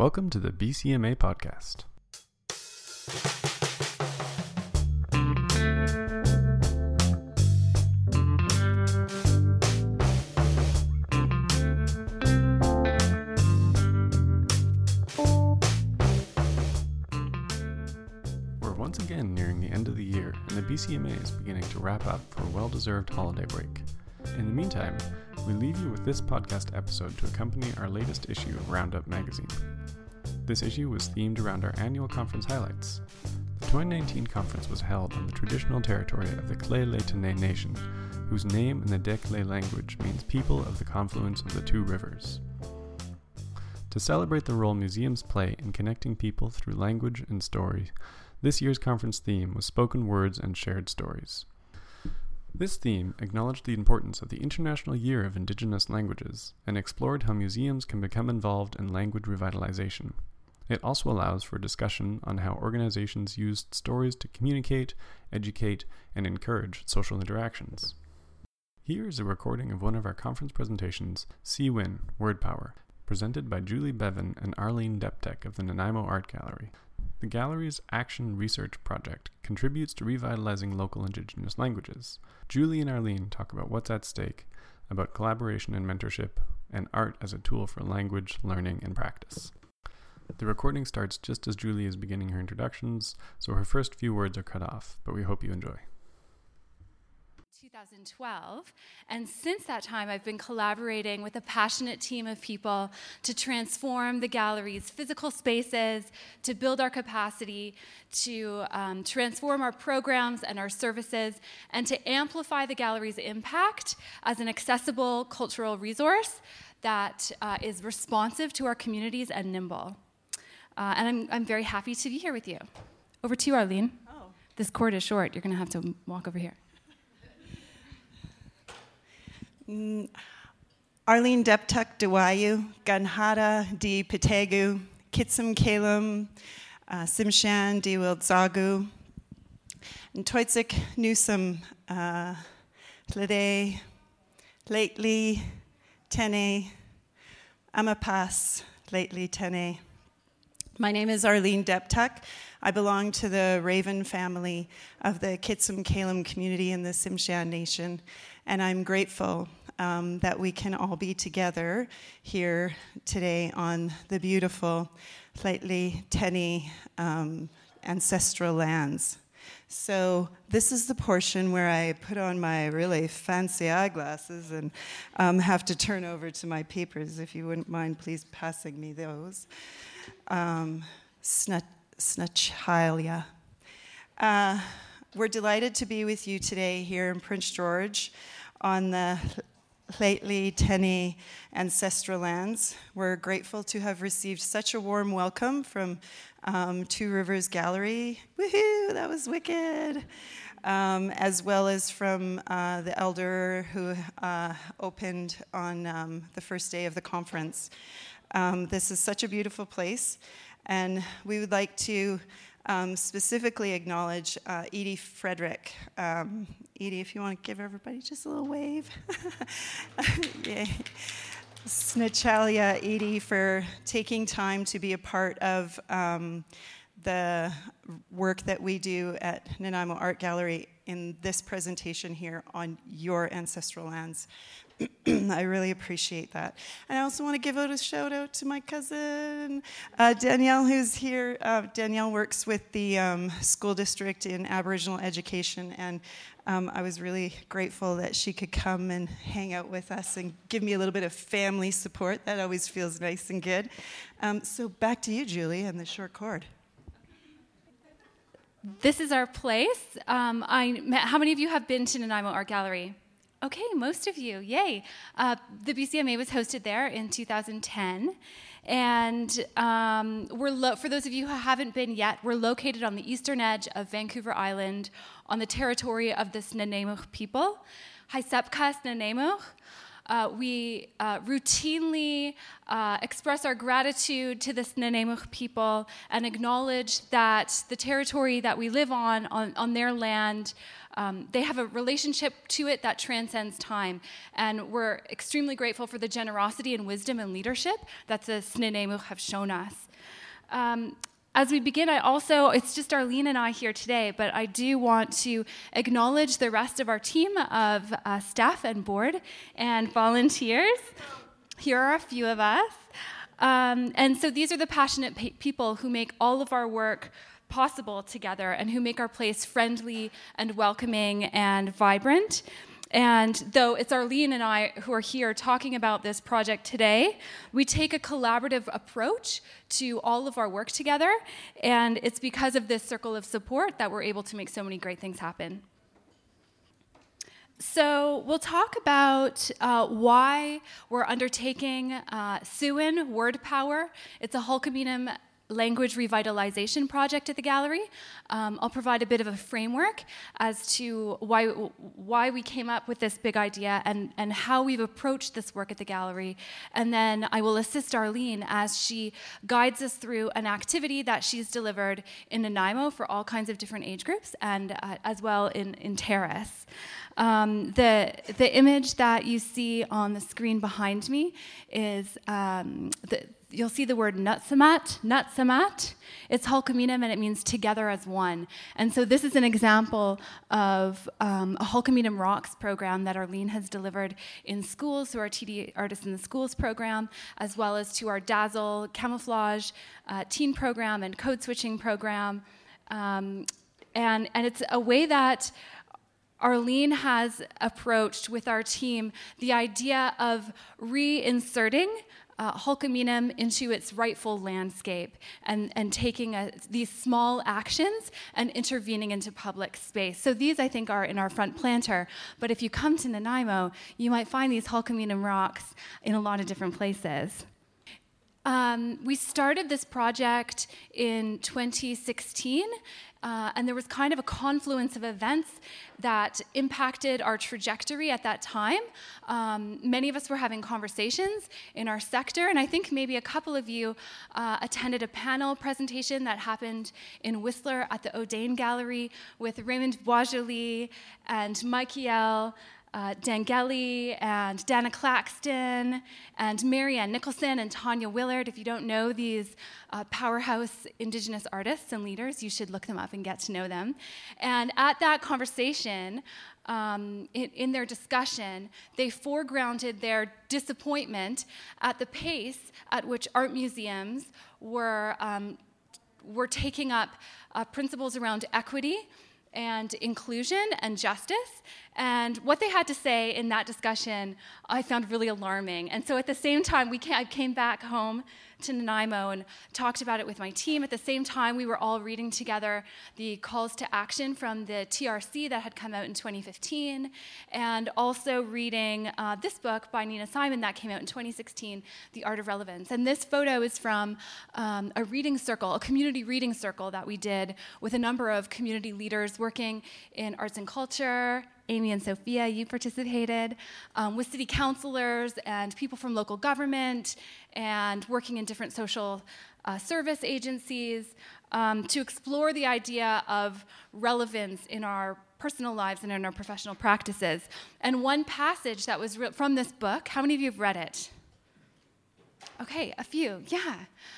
Welcome to the BCMA podcast. We're once again nearing the end of the year, and the BCMA is beginning to wrap up for a well-deserved holiday break. In the meantime, we leave you with this podcast episode to accompany our latest issue of Roundup magazine. This issue was themed around our annual conference highlights. The 2019 conference was held on the traditional territory of the Lheidli Nation, whose name in the Dehkle language means people of the confluence of the two rivers. To celebrate the role museums play in connecting people through language and story, this year's conference theme was spoken words and shared stories. This theme acknowledged the importance of the International Year of Indigenous Languages and explored how museums can become involved in language revitalization. It also allows for discussion on how organizations used stories to communicate, educate, and encourage social interactions. Here is a recording of one of our conference presentations, CWIN, Word Power, presented by Julie Bevan and Arlene Deptek of the Nanaimo Art Gallery. The gallery's Action Research Project contributes to revitalizing local Indigenous languages. Julie and Arlene talk about what's at stake, about collaboration and mentorship, and art as a tool for language, learning, and practice. The recording starts just as Julie is beginning her introductions, so her first few words are cut off, but we hope you enjoy. 2012, and since that time I've been collaborating with a passionate team of people to transform the gallery's physical spaces, to build our capacity, to transform our programs and our services, and to amplify the gallery's impact as an accessible cultural resource that is responsive to our communities and nimble. And I'm very happy to be here with you. Over to you, Arlene. Oh. This cord is short. You're going to have to walk over here. Arlene Deptek Dewayu, Ganhada di Pitegu, Kitsum Kalum, Simshan di Wildzagu, Ntoitzik Newsome, Tlede, Lately, Tene, Amapas, Lately, Tene. My name is Arlene Deptek. I belong to the Raven family of the Kitsum Kalum community in the Simshan Nation, and I'm grateful that we can all be together here today on the beautiful Lately Tene ancestral lands. So this is the portion where I put on my really fancy eyeglasses and have to turn over to my papers. If you wouldn't mind, please passing me those. Snatchalia. We're delighted to be with you today here in Prince George on the Lately Tene ancestral lands. We're grateful to have received such a warm welcome from Two Rivers Gallery. Woohoo, that was wicked. As well as from the elder who opened on the first day of the conference. This is such a beautiful place, and we would like to specifically acknowledge Edie Frederick. Edie, if you want to give everybody just a little wave. Yay. Snatchalia Edie for taking time to be a part of the work that we do at Nanaimo Art Gallery in this presentation here on your ancestral lands. I really appreciate that. And I also want to give out a shout out to my cousin, Danielle, who's here. Danielle works with the school district in Aboriginal education, and I was really grateful that she could come and hang out with us and give me a little bit of family support. That always feels nice and good. So back to you, Julie, and the short cord. This is our place. How many of you have been to Nanaimo Art Gallery? Okay, most of you, yay. The BCMA was hosted there in 2010. And for those of you who haven't been yet, we're located on the eastern edge of Vancouver Island on the territory of the Snuneymuxw people. Haisepka Snuneymuxw. We routinely express our gratitude to the Snuneymuxw people and acknowledge that the territory that we live on their land, they have a relationship to it that transcends time. And we're extremely grateful for the generosity and wisdom and leadership that the Snuneymuxw have shown us. As we begin, it's just Arlene and I here today, but I do want to acknowledge the rest of our team of staff and board and volunteers. Here are a few of us. And so these are the passionate people who make all of our work possible together and who make our place friendly and welcoming and vibrant. And though it's Arlene and I who are here talking about this project today, we take a collaborative approach to all of our work together, and it's because of this circle of support that we're able to make so many great things happen. So we'll talk about why we're undertaking Siouan Word Power. It's a Hulkaminam language revitalization project at the gallery. I'll provide a bit of a framework as to why we came up with this big idea and how we've approached this work at the gallery. And then I will assist Arlene as she guides us through an activity that she's delivered in Nanaimo for all kinds of different age groups and as well in Terrace. The image that you see on the screen behind me is you'll see the word Nutsamat. It's Hulkaminam, and it means together as one. And so this is an example of a Hulkaminam Rocks program that Arlene has delivered in schools through our TD Artists in the Schools program, as well as to our Dazzle camouflage teen program and code switching program. And it's a way that Arlene has approached with our team the idea of reinserting Hulkaminam into its rightful landscape and taking these small actions and intervening into public space. So these, I think, are in our front planter. But if you come to Nanaimo, you might find these Hulkaminam rocks in a lot of different places. We started this project in 2016, and there was kind of a confluence of events that impacted our trajectory at that time. Many of us were having conversations in our sector, and I think maybe a couple of you attended a panel presentation that happened in Whistler at the O'Dane Gallery with Raymond Boisjoli and Michael Dangeli and Dana Claxton and Marianne Nicholson and Tanya Willard. If you don't know these powerhouse Indigenous artists and leaders, you should look them up and get to know them. And at that conversation, in their discussion, they foregrounded their disappointment at the pace at which art museums were taking up principles around equity and inclusion and justice. And what they had to say in that discussion, I found really alarming. And so at the same time, I came back home to Nanaimo and talked about it with my team. At the same time, we were all reading together the calls to action from the TRC that had come out in 2015, and also reading this book by Nina Simon that came out in 2016, The Art of Relevance. And this photo is from a reading circle, a community reading circle that we did with a number of community leaders working in arts and culture. Amy and Sophia, you participated, with city councilors and people from local government and working in different social service agencies to explore the idea of relevance in our personal lives and in our professional practices. And one passage that was from this book, how many of you have read it? Okay, a few, yeah.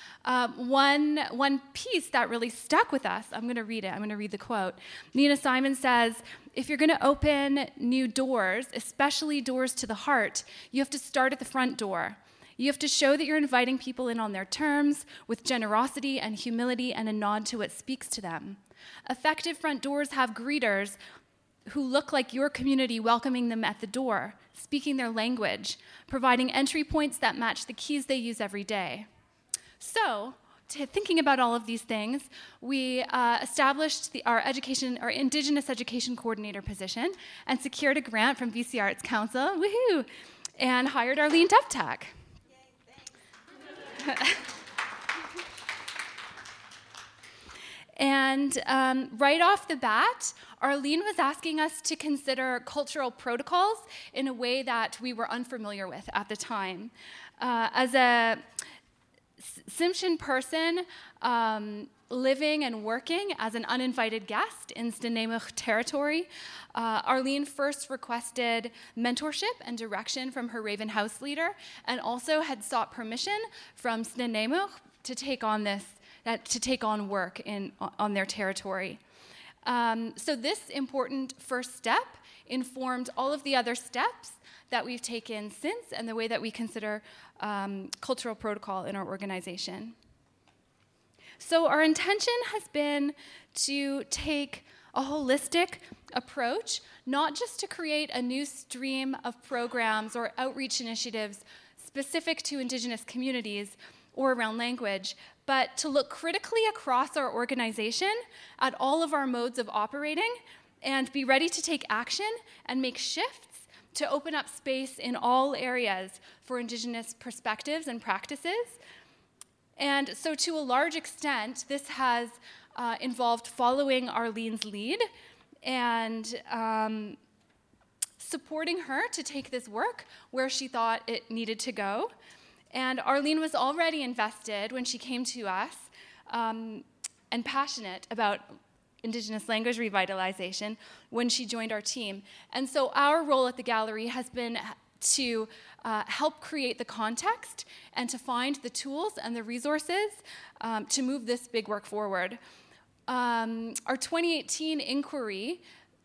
One piece that really stuck with us, I'm going to read it. I'm going to read the quote. Nina Simon says, if you're going to open new doors, especially doors to the heart, you have to start at the front door. You have to show that you're inviting people in on their terms, with generosity and humility and a nod to what speaks to them. Effective front doors have greeters who look like your community welcoming them at the door, speaking their language, providing entry points that match the keys they use every day. So, thinking about all of these things, we established our Indigenous Education Coordinator position and secured a grant from BC Arts Council, woohoo, and hired Arlene Duftak. And right off the bat, Arlene was asking us to consider cultural protocols in a way that we were unfamiliar with at the time. As a Tsimshian person living and working as an uninvited guest in Snuneymuxw territory, Arlene first requested mentorship and direction from her Raven House leader, and also had sought permission from Snuneymuxw to take on this to take on work on their territory. So this important first step informed all of the other steps that we've taken since and the way that we consider cultural protocol in our organization. So our intention has been to take a holistic approach, not just to create a new stream of programs or outreach initiatives specific to Indigenous communities or around language, but to look critically across our organization at all of our modes of operating and be ready to take action and make shifts to open up space in all areas for Indigenous perspectives and practices. And so to a large extent, this has involved following Arlene's lead and supporting her to take this work where she thought it needed to go. And Arlene was already invested when she came to us and passionate about Indigenous language revitalization when she joined our team. And so our role at the gallery has been to help create the context and to find the tools and the resources to move this big work forward. Our 2018 inquiry,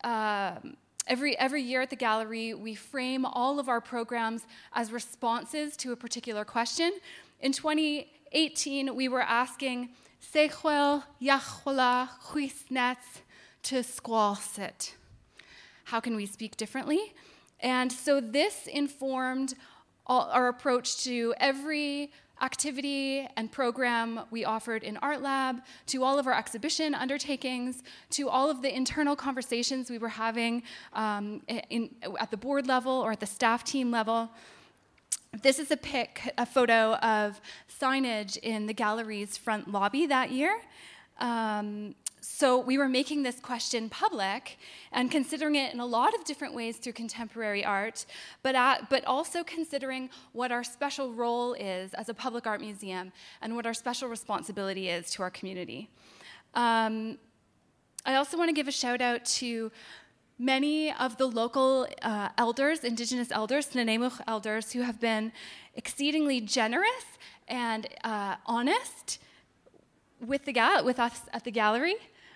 every year at the gallery, we frame all of our programs as responses to a particular question. In 2018, we were asking, Sechwel Yachwala Huisnets to Squalsit. How can we speak differently? And so this informed our approach to every activity and program we offered in Art Lab, to all of our exhibition undertakings, to all of the internal conversations we were having at the board level or at the staff team level. This is a photo of signage in the gallery's front lobby that year. So we were making this question public and considering it in a lot of different ways through contemporary art, but also considering what our special role is as a public art museum and what our special responsibility is to our community. I also want to give a shout out to many of the local elders, Indigenous elders, Snuneymuxw elders, who have been exceedingly generous and honest with us at the gallery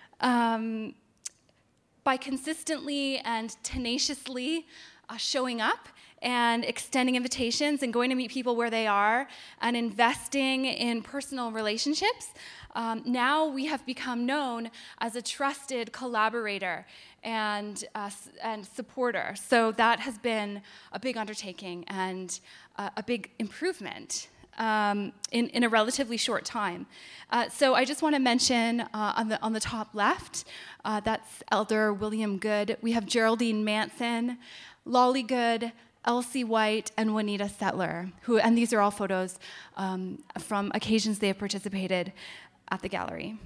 by consistently and tenaciously showing up and extending invitations and going to meet people where they are and investing in personal relationships. Now we have become known as a trusted collaborator and supporter. So that has been a big undertaking and a big improvement in a relatively short time. So I just want to mention on the top left, that's Elder William Good. We have Geraldine Manson, Lolly Good, Elsie White, and Juanita Settler, and these are all photos from occasions they have participated at the gallery.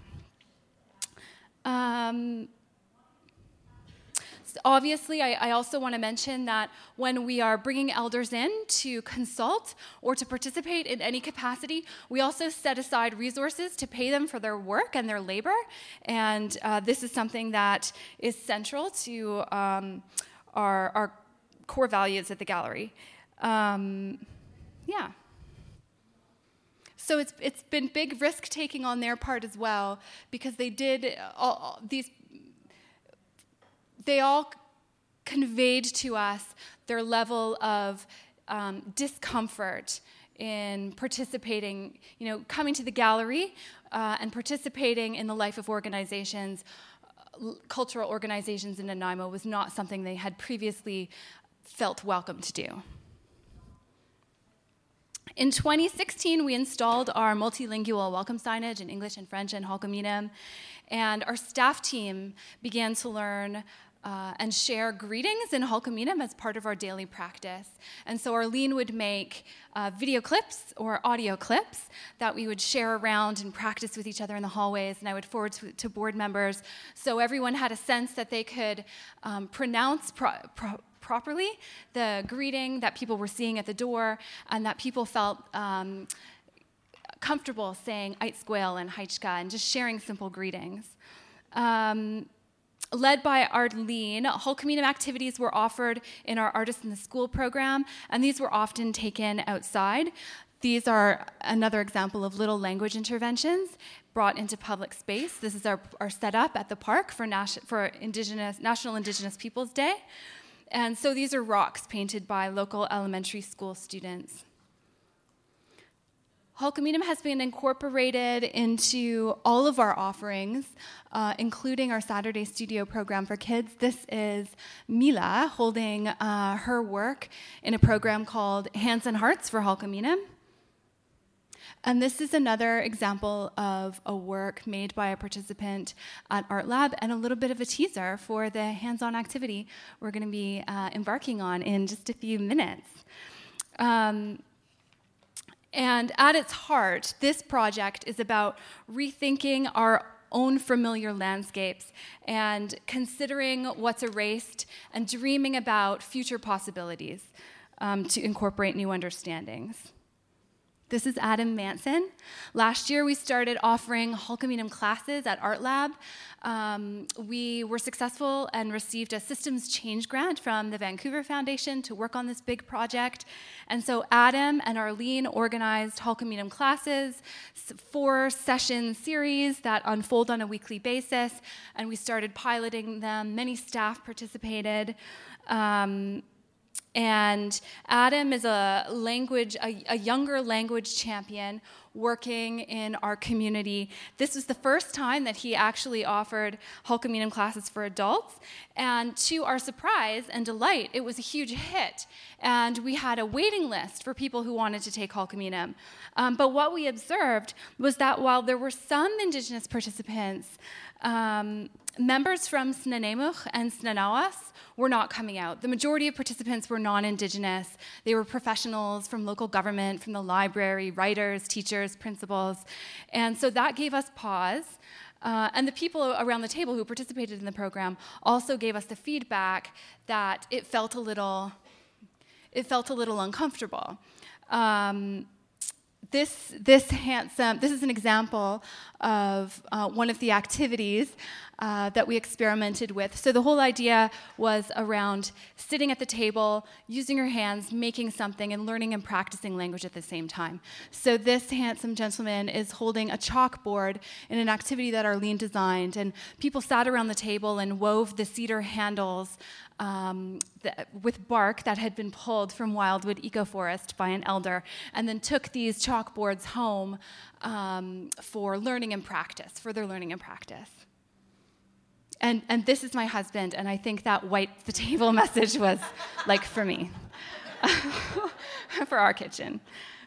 Obviously, I also want to mention that when we are bringing elders in to consult or to participate in any capacity, we also set aside resources to pay them for their work and their labor, and this is something that is central to our core values at the gallery. Yeah. So it's been big risk-taking on their part as well, because they all conveyed to us their level of discomfort in participating, coming to the gallery and participating in the life of organizations, cultural organizations in Nanaimo was not something they had previously felt welcome to do. In 2016, we installed our multilingual welcome signage in English and French and Halkominam, and our staff team began to learn and share greetings in Halkominam as part of our daily practice. And so Arlene would make video clips or audio clips that we would share around and practice with each other in the hallways, and I would forward to board members so everyone had a sense that they could pronounce properly the greeting that people were seeing at the door, and that people felt comfortable saying Aitsquail and Haichka and just sharing simple greetings. Led by Arlene, Halkominam activities were offered in our Artists in the School program, and these were often taken outside. These are another example of little language interventions brought into public space. This is our setup at the park for National Indigenous Peoples Day. And so these are rocks painted by local elementary school students. Halkominum has been incorporated into all of our offerings, including our Saturday studio program for kids. This is Mila holding her work in a program called Hands and Hearts for Halkominum. And this is another example of a work made by a participant at Art Lab, and a little bit of a teaser for the hands-on activity we're going to be embarking on in just a few minutes. And at its heart, this project is about rethinking our own familiar landscapes and considering what's erased and dreaming about future possibilities to incorporate new understandings. This is Adam Manson. Last year, we started offering Halkominum classes at Art Lab. We were successful and received a systems change grant from the Vancouver Foundation to work on this big project. And so Adam and Arlene organized Halkominum classes, 4-session series that unfold on a weekly basis, and we started piloting them. Many staff participated. And Adam is a younger language champion working in our community. This was the first time that he actually offered Halkominum classes for adults. And to our surprise and delight, it was a huge hit. And we had a waiting list for people who wanted to take Halkominum. But what we observed was that while there were some Indigenous participants, members from Snuneymuxw and Snuneymuxw were not coming out. The majority of participants were non-Indigenous. They were professionals from local government, from the library, writers, teachers, principals. And so that gave us pause. And the people around the table who participated in the program also gave us the feedback that it felt a little uncomfortable. This is an example of one of the activities that we experimented with. So the whole idea was around sitting at the table, using your hands, making something, and learning and practicing language at the same time. So this handsome gentleman is holding a chalkboard in an activity that Arlene designed, and people sat around the table and wove the cedar handles with bark that had been pulled from Wildwood Ecoforest by an elder, and then took these chalkboards home for learning and practice, further learning and practice. And this is my husband, and I think that wipe the table message was like for me, for our kitchen.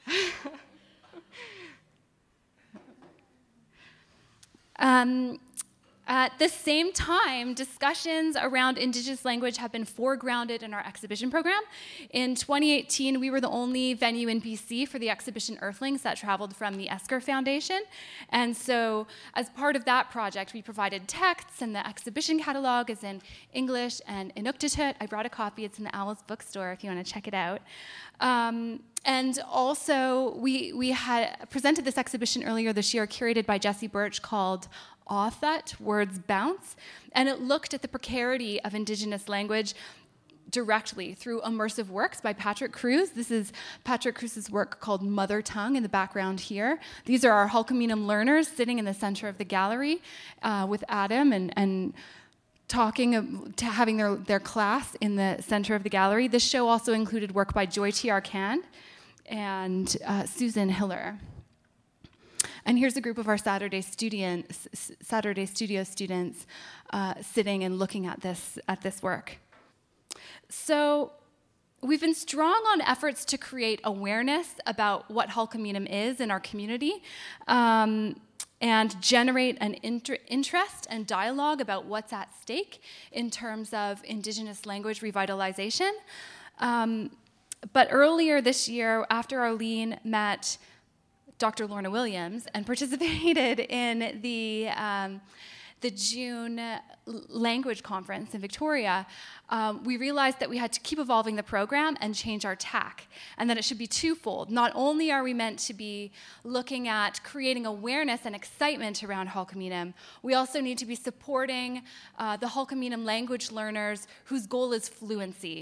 At the same time, discussions around Indigenous language have been foregrounded in our exhibition program. In 2018, we were the only venue in BC for the exhibition Earthlings that traveled from the Esker Foundation. And so as part of that project, we provided texts, and the exhibition catalog is in English and Inuktitut. I brought a copy. It's in the Owl's bookstore if you want to check it out. And also, we had presented this exhibition earlier this year, curated by Jesse Birch, called Authut, Words Bounce, and it looked at the precarity of Indigenous language directly through immersive works by Patrick Cruz. This is Patrick Cruz's work called Mother Tongue in the background here. These are our Halkominum learners sitting in the center of the gallery with Adam and having their class in the center of the gallery. This show also included work by Joy T. Arcand and Susan Hiller. And here's a group of our Saturday studio students sitting and looking at this work. So we've been strong on efforts to create awareness about what Halkominum is in our community, and generate an interest and dialogue about what's at stake in terms of Indigenous language revitalization. But earlier this year, after Arlene met Dr. Lorna Williams and participated in the June language conference in Victoria, we realized that we had to keep evolving the program and change our tack, and that it should be twofold. Not only are we meant to be looking at creating awareness and excitement around Halkominum, we also need to be supporting the Halkominum language learners whose goal is fluency.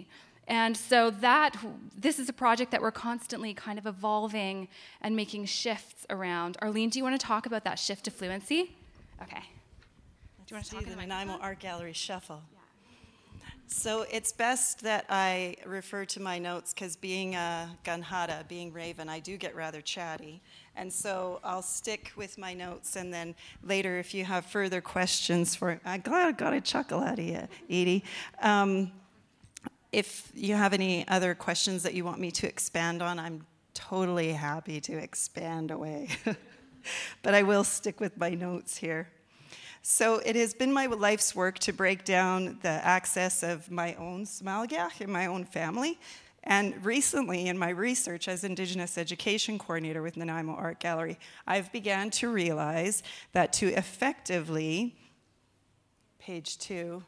And so this is a project that we're constantly kind of evolving and making shifts around. Arlene, do you want to talk about that shift to fluency? Okay. Do you want to talk the in the Nanaimo microphone? Art Gallery Shuffle. Yeah. So it's best that I refer to my notes because being a Ganhada, being Raven, I do get rather chatty. And so I'll stick with my notes, and then later if you have further questions I'm glad I got a chuckle out of you, Edie. If you have any other questions that you want me to expand on, I'm totally happy to expand away. But I will stick with my notes here. So it has been my life's work to break down the access of my own Smalgiach in my own family. And recently, in my research as Indigenous Education Coordinator with Nanaimo Art Gallery, I've began to realize that to effectively, page 2,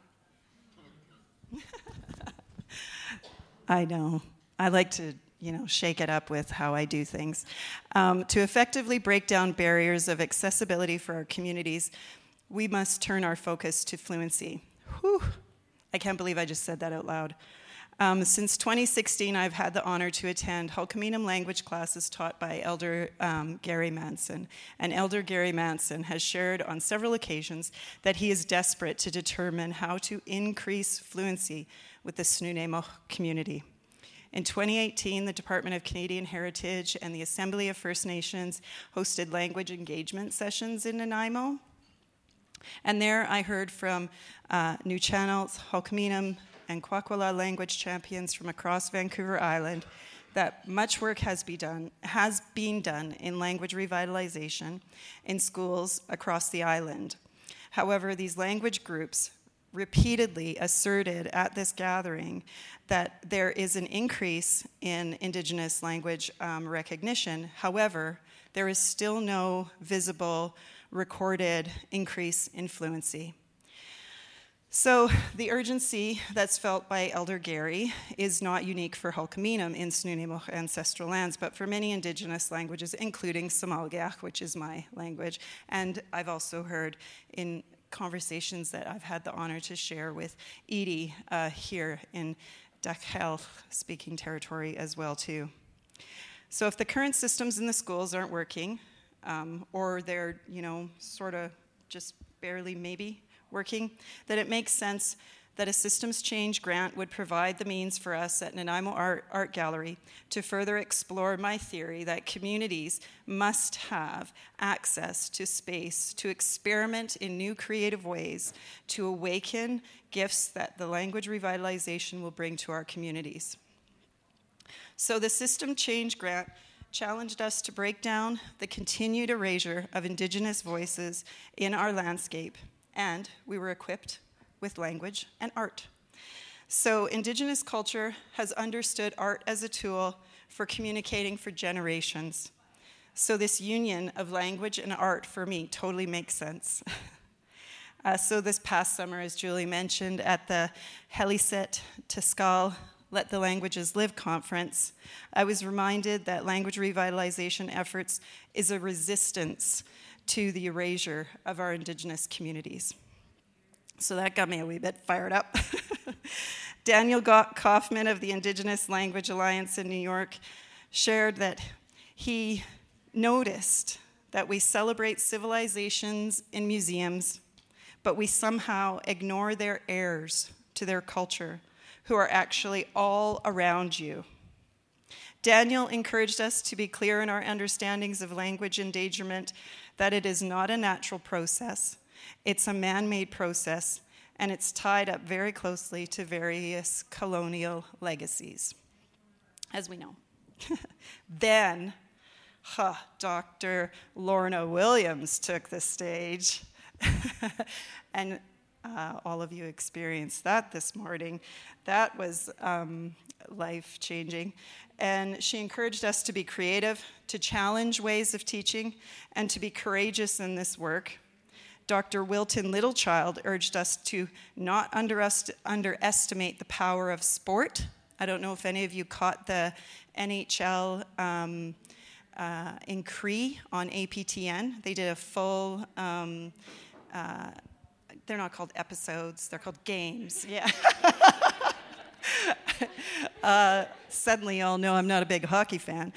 I know, I like to shake it up with how I do things. To effectively break down barriers of accessibility for our communities, we must turn our focus to fluency. Whew. I can't believe I just said that out loud. Since 2016, I've had the honor to attend Hulkaminam language classes taught by Elder Gary Manson. And Elder Gary Manson has shared on several occasions that he is desperate to determine how to increase fluency with the Snuneymuxw community. In 2018, the Department of Canadian Heritage and the Assembly of First Nations hosted language engagement sessions in Nanaimo. And there I heard from New Channels, Hulkaminam, and Kwakwala language champions from across Vancouver Island that much work has been done in language revitalization in schools across the island. However, these language groups repeatedly asserted at this gathering that there is an increase in Indigenous language recognition. However, there is still no visible recorded increase in fluency. So the urgency that's felt by Elder Gary is not unique for Hulkaminam in Snuneymuxw ancestral lands, but for many Indigenous languages, including Smalgiach, which is my language. And I've also heard in conversations that I've had the honor to share with Edie here in Dakhel speaking territory as well too. So if the current systems in the schools aren't working, or they're, sort of just barely maybe working, that it makes sense that a systems change grant would provide the means for us at Nanaimo Art Gallery to further explore my theory that communities must have access to space to experiment in new creative ways to awaken gifts that the language revitalization will bring to our communities. So the system change grant challenged us to break down the continued erasure of Indigenous voices in our landscape, and we were equipped with language and art. So Indigenous culture has understood art as a tool for communicating for generations. So this union of language and art for me totally makes sense. So this past summer, as Julie mentioned, at the Heliset Tiskal Let the Languages Live conference, I was reminded that language revitalization efforts is a resistance to the erasure of our Indigenous communities. So that got me a wee bit fired up. Daniel Kaufman of the Indigenous Language Alliance in New York shared that he noticed that we celebrate civilizations in museums, but we somehow ignore their heirs to their culture, who are actually all around you. Daniel encouraged us to be clear in our understandings of language endangerment, that it is not a natural process. It's a man-made process, and it's tied up very closely to various colonial legacies, as we know. Then, Dr. Lorna Williams took the stage, and all of you experienced that this morning. That was life-changing. And she encouraged us to be creative, to challenge ways of teaching, and to be courageous in this work. Dr. Wilton Littlechild urged us to not underestimate the power of sport. I don't know if any of you caught the NHL in Cree on APTN. They did a full, they're not called episodes, they're called games. Yeah. Suddenly you'll know I'm not a big hockey fan.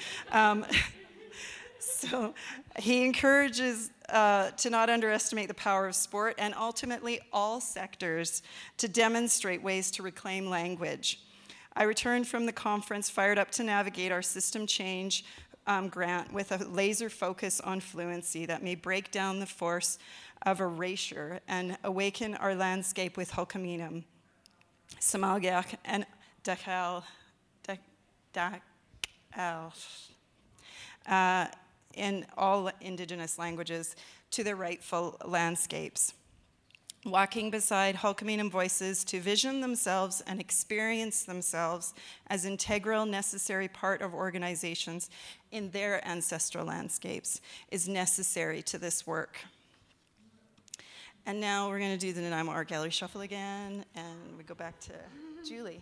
So he encourages to not underestimate the power of sport and ultimately all sectors to demonstrate ways to reclaim language. I returned from the conference fired up to navigate our system change grant with a laser focus on fluency that may break down the force of erasure and awaken our landscape with Hulkaminam, Samalgak, and Dakal in all Indigenous languages to their rightful landscapes. Walking beside Hulkaminam voices to vision themselves and experience themselves as integral, necessary part of organizations in their ancestral landscapes is necessary to this work. And now we're going to do the Nanaimo Art Gallery Shuffle again, and we go back to Julie.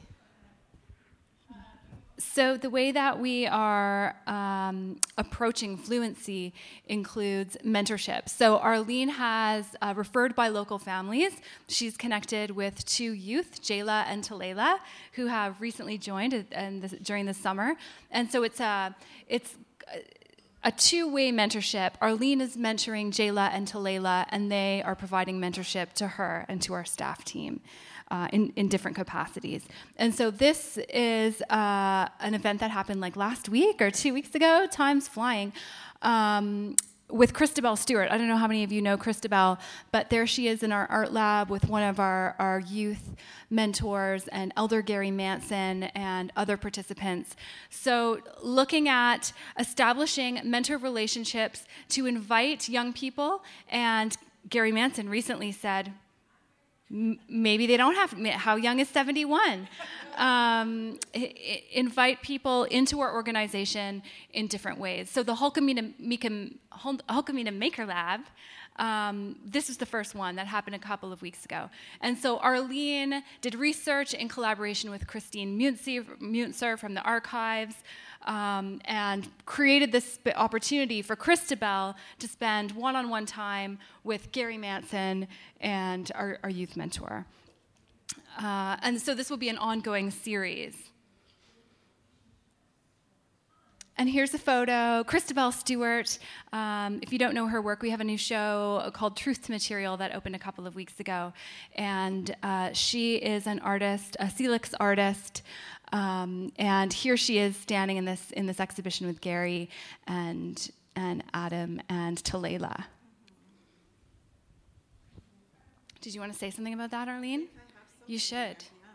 So the way that we are approaching fluency includes mentorship. So Arlene has referred by local families. She's connected with 2 youth, Jayla and Talela, who have recently joined during the summer. And so it's a two-way mentorship. Arlene is mentoring Jayla and Talela, and they are providing mentorship to her and to our staff team. In different capacities. And so this is an event that happened like last week or 2 weeks ago, time's flying, with Christabel Stewart. I don't know how many of you know Christabel, but there she is in our art lab with one of our youth mentors and Elder Gary Manson and other participants. So looking at establishing mentor relationships to invite young people, and Gary Manson recently said, maybe they don't have, how young is 71? Invite people into our organization in different ways. So the Hulkaminam Maker Lab, this is the first one that happened a couple of weeks ago. And so Arlene did research in collaboration with Christine Muntzer from the archives, and created this opportunity for Christabel to spend one-on-one time with Gary Manson and our youth mentor. And so this will be an ongoing series. And here's a photo. Christabel Stewart, if you don't know her work, we have a new show called Truth to Material that opened a couple of weeks ago. And she is an artist, a Celix artist. And here she is standing in this exhibition with Gary and Adam and Talela. Did you want to say something about that, Arlene? You should. Yeah.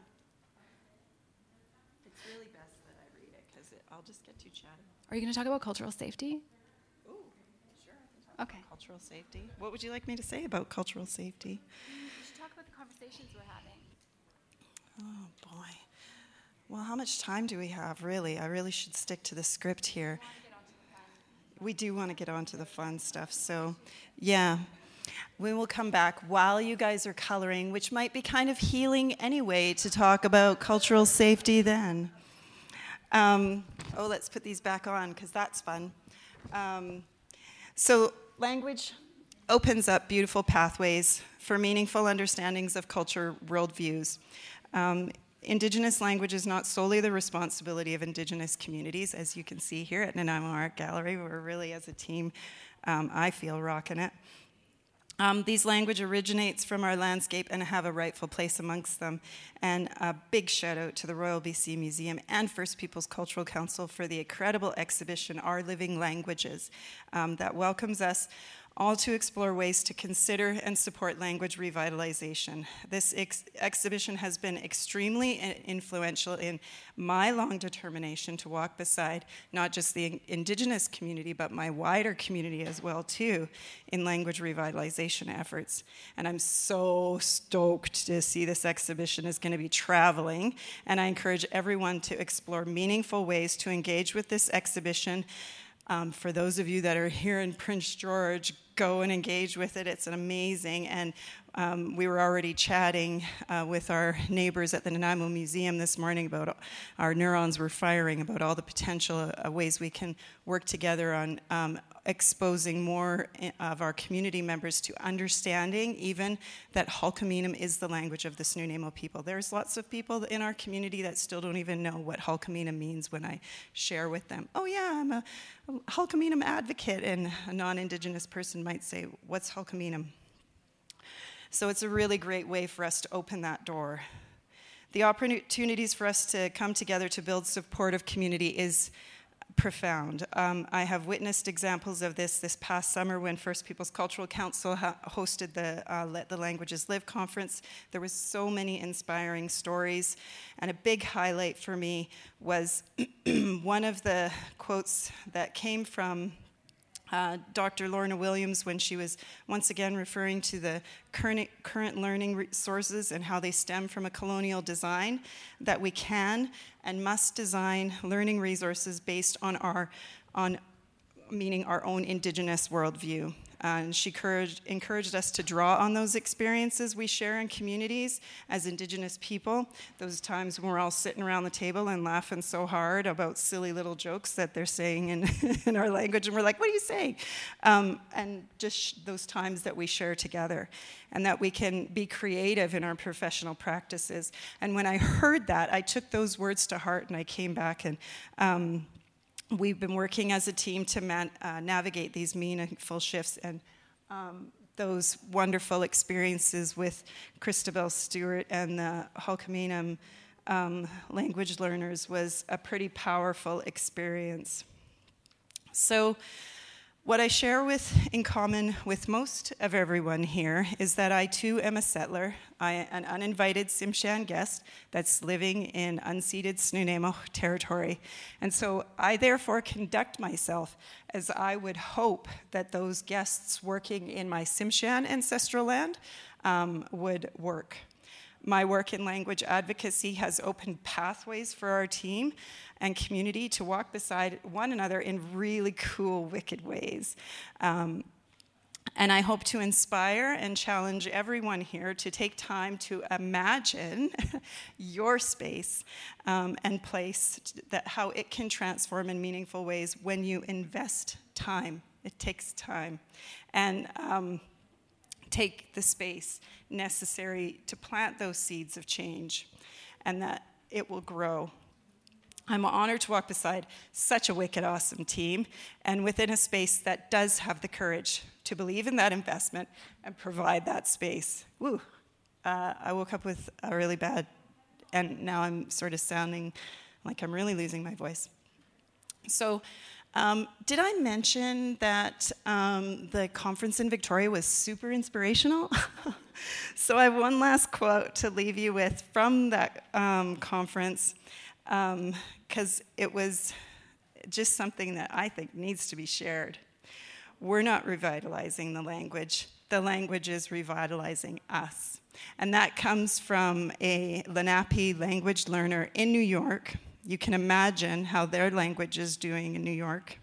It's really best that I read it because I'll just get too chatty. Are you going to talk about cultural safety? Ooh, sure. I can talk about cultural safety. What would you like me to say about cultural safety? You should talk about the conversations we're having. Oh, boy. Well, how much time do we have, really? I really should stick to the script here. We do want to get on to the fun stuff. So, yeah, we will come back while you guys are coloring, which might be kind of healing anyway to talk about cultural safety then. Let's put these back on because that's fun. So language opens up beautiful pathways for meaningful understandings of culture worldviews. Indigenous language is not solely the responsibility of Indigenous communities. As you can see here at Nanaimo Art Gallery, we're really, as a team, I feel, rocking it. These language originates from our landscape and have a rightful place amongst them. And a big shout out to the Royal BC Museum and First Peoples Cultural Council for the incredible exhibition, Our Living Languages, that welcomes us all to explore ways to consider and support language revitalization. This exhibition has been extremely influential in my long determination to walk beside not just the Indigenous community, but my wider community as well, too, in language revitalization efforts. And I'm so stoked to see this exhibition is going to be traveling, and I encourage everyone to explore meaningful ways to engage with this exhibition. For those of you that are here in Prince George, go and engage with it. It's amazing. And we were already chatting with our neighbors at the Nanaimo Museum this morning about our neurons were firing, about all the potential ways we can work together on exposing more of our community members to understanding even that Halkominum is the language of the Snuneymuxw people. There's lots of people in our community that still don't even know what Halkominum means when I share with them. Oh yeah, I'm a Halkominum advocate, and a non-Indigenous person might say, what's Halkominum? So it's a really great way for us to open that door. The opportunities for us to come together to build supportive community is profound. I have witnessed examples of this past summer when First Peoples Cultural Council hosted the Let the Languages Live conference. There was so many inspiring stories, and a big highlight for me was one of the quotes that came from Dr. Lorna Williams when she was once again referring to the current learning resources and how they stem from a colonial design, that we can and must design learning resources based on our own Indigenous worldview. And she encouraged us to draw on those experiences we share in communities as Indigenous people, those times when we're all sitting around the table and laughing so hard about silly little jokes that they're saying in our language, and we're like, what are you saying? And just those times that we share together, and that we can be creative in our professional practices. And when I heard that, I took those words to heart, and I came back and we've been working as a team to navigate these meaningful shifts, and those wonderful experiences with Christabel Stewart and the Halkominum language learners was a pretty powerful experience. So what I share in common with most of everyone here is that I too am a settler, an uninvited Tsimshian guest that's living in unceded Snuneymuxw territory. And so I therefore conduct myself as I would hope that those guests working in my Tsimshian ancestral land would work. My work in language advocacy has opened pathways for our team and community to walk beside one another in really cool, wicked ways. And I hope to inspire and challenge everyone here to take time to imagine your space and place, how it can transform in meaningful ways when you invest time. It takes time. And take the space necessary to plant those seeds of change, and that it will grow. I'm honored to walk beside such a wicked awesome team, and within a space that does have the courage to believe in that investment and provide that space. Woo! I woke up with a really bad, and now I'm sort of sounding like I'm really losing my voice. So, did I mention that the conference in Victoria was super inspirational? So I have one last quote to leave you with from that conference, because it was just something that I think needs to be shared. We're not revitalizing the language is revitalizing us. And that comes from a Lenape language learner in New York. You can imagine how their language is doing in New York.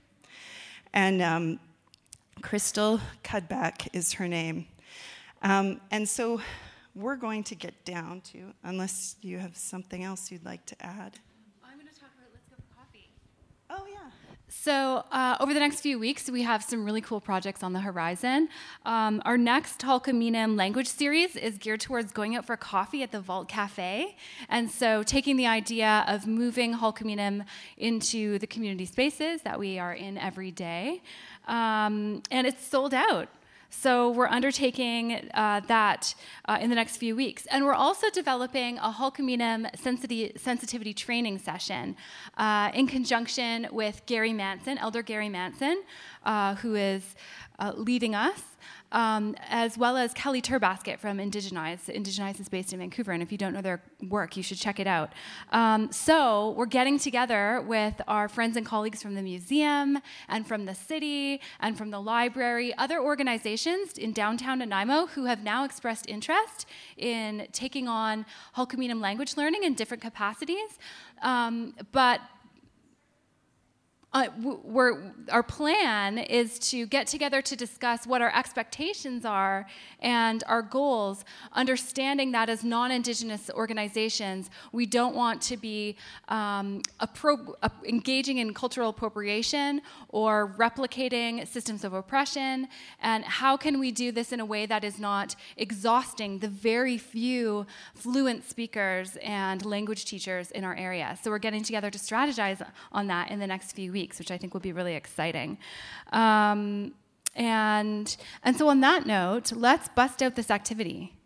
And Crystal Cudback is her name. And so we're going to get down to, unless you have something else you'd like to add. I'm going to talk about Let's Go for Coffee. Oh, yeah. So over the next few weeks, we have some really cool projects on the horizon. Our next Halkominum language series is geared towards going out for coffee at the Vault Cafe. And so taking the idea of moving Halkominum into the community spaces that we are in every day. And it's sold out. So we're undertaking that in the next few weeks. And we're also developing a Halkominum sensitivity training session in conjunction with Gary Manson, Elder Gary Manson, who is leading us, as well as Kelly Turbasket from Indigenize. Indigenize is based in Vancouver, and if you don't know their work, you should check it out. So we're getting together with our friends and colleagues from the museum and from the city and from the library, other organizations in downtown Nanaimo who have now expressed interest in taking on Halkominum language learning in different capacities. But our plan is to get together to discuss what our expectations are and our goals, understanding that as non-Indigenous organizations, we don't want to be engaging in cultural appropriation or replicating systems of oppression, and how can we do this in a way that is not exhausting the very few fluent speakers and language teachers in our area. So we're getting together to strategize on that in the next few weeks, which I think will be really exciting. And so on that note, let's bust out this activity.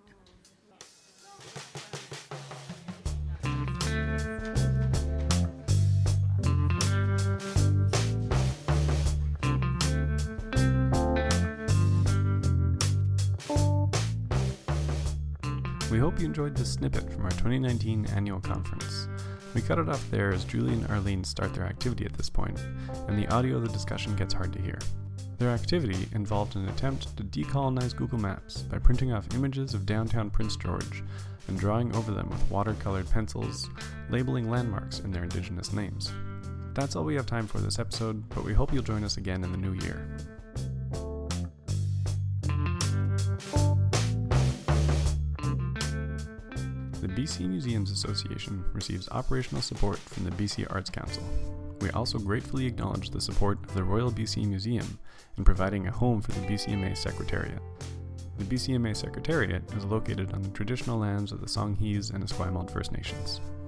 We hope you enjoyed this snippet from our 2019 annual conference. We cut it off there as Julie and Arlene start their activity at this point, and the audio of the discussion gets hard to hear. Their activity involved an attempt to decolonize Google Maps by printing off images of downtown Prince George and drawing over them with watercolored pencils, labeling landmarks in their Indigenous names. That's all we have time for this episode, but we hope you'll join us again in the new year. The BC Museums Association receives operational support from the BC Arts Council. We also gratefully acknowledge the support of the Royal BC Museum in providing a home for the BCMA Secretariat. The BCMA Secretariat is located on the traditional lands of the Songhees and Esquimalt First Nations.